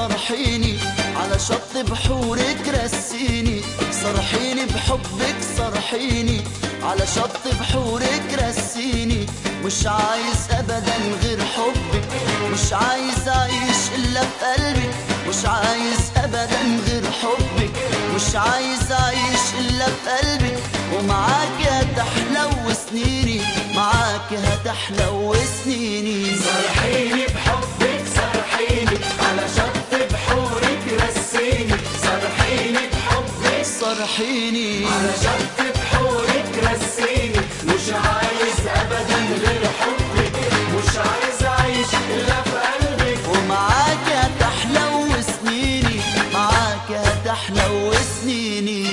صرحيني على شط بحورك رسيني، صرحيني بحبك صرحيني على شط بحورك رسيني. مش عايز ابدا غير حبك، مش عايز اعيش الا في قلبك، مش عايز ابدا غير حبك، مش عايز اعيش الا في قلبك. ومعاك هتحلو سنيني، معاك هتحلو سنيني. صرحيني بحبك صرحيني على شط بحورك رسيني، صرحيني بحبك صرحيني على شط بحورك رسيني. مش عايز ابدا غير حبك، مش عايز اعيش الا في قلبك. ومعاك هتحلو سنيني، معاك هتحلو سنيني.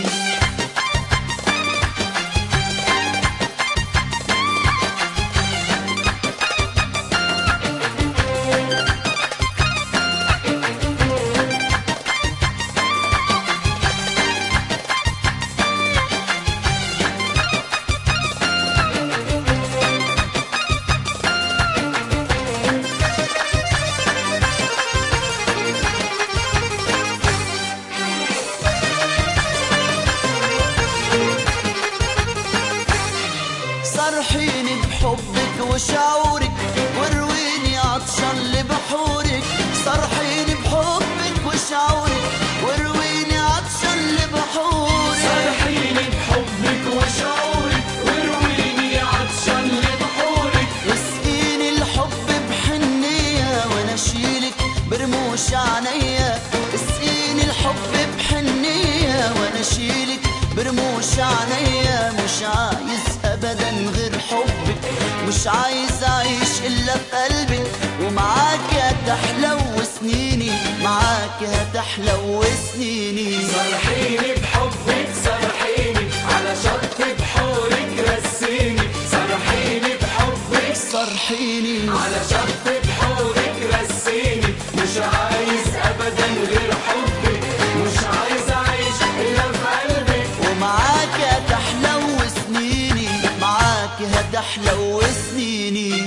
صرحيني بحبك وشعورك ورويني عطشان لبحورك، صرحيني بحبك وشعورك ورويني عطشان لبحورك. صرحيني بحبك وشعورك ورويني عطشان لبحورك. اسقيني الحب بحنية وانا اشيلك برموش عينيا، اسقيني الحب بحنية وانا اشيلك برموش عينيا. مش عايز ابدا غير حبك، مش عايز اعيش الا في قلبك. ومعاك هتحلو سنيني، معاك هتحلو سنيني. صرحيني بحبك صرحيني على شط بحورك رسيني، صرحيني بحبك صرحيني على شط بحورك رسيني. مش عايز ابدا غير حبك، مش عايز اعيش الا في قلبك. ومعاك هتحلو سنيني، معاك هتحلو سنيني.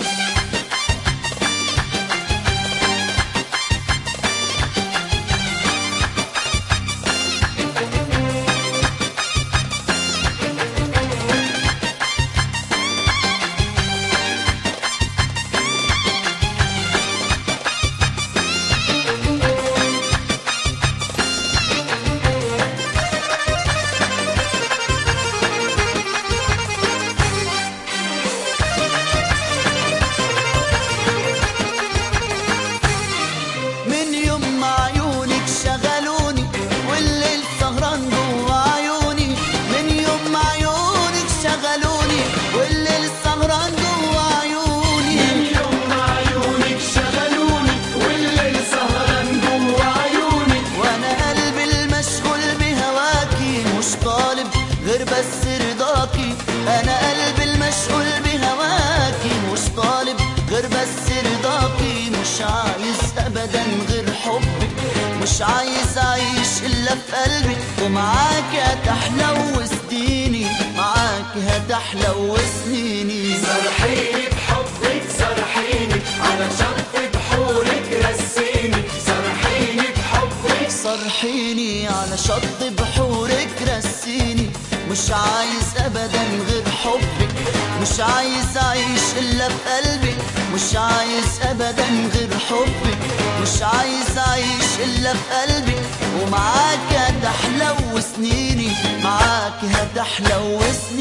من يوم ما عيونك شغلوني والليل سهران جوا عيوني، من يوم ما عيونك شغلوني والليل سهران جوا عيوني. من يوم ما عيونك شغلوني والليل سهران جوا عيوني. وانا قلبي المشغول بهواكي مش طالب غير بس رضاكي، انا قلبي المشغول بهواكي مش طالب غير بس رضاكي. مش عايز ابدا غير حبك، مش عايز اعيش الا في قلبك. ومعاك هتحلو سنيني، معاك هتحلو سنيني. صرحيني بحبك صرحيني على شط بحورك رسيني، صرحيني بحبك صرحيني على شط بحورك رسيني. مش عايز ابدا غير حبك، مش عايز اعيش الا في قلبك، مش عايز ابدا غير حبك، مش عايز اعيش الا في قلبك. ومعاك هتحلو سنيني، معاك هتحلو سنيني.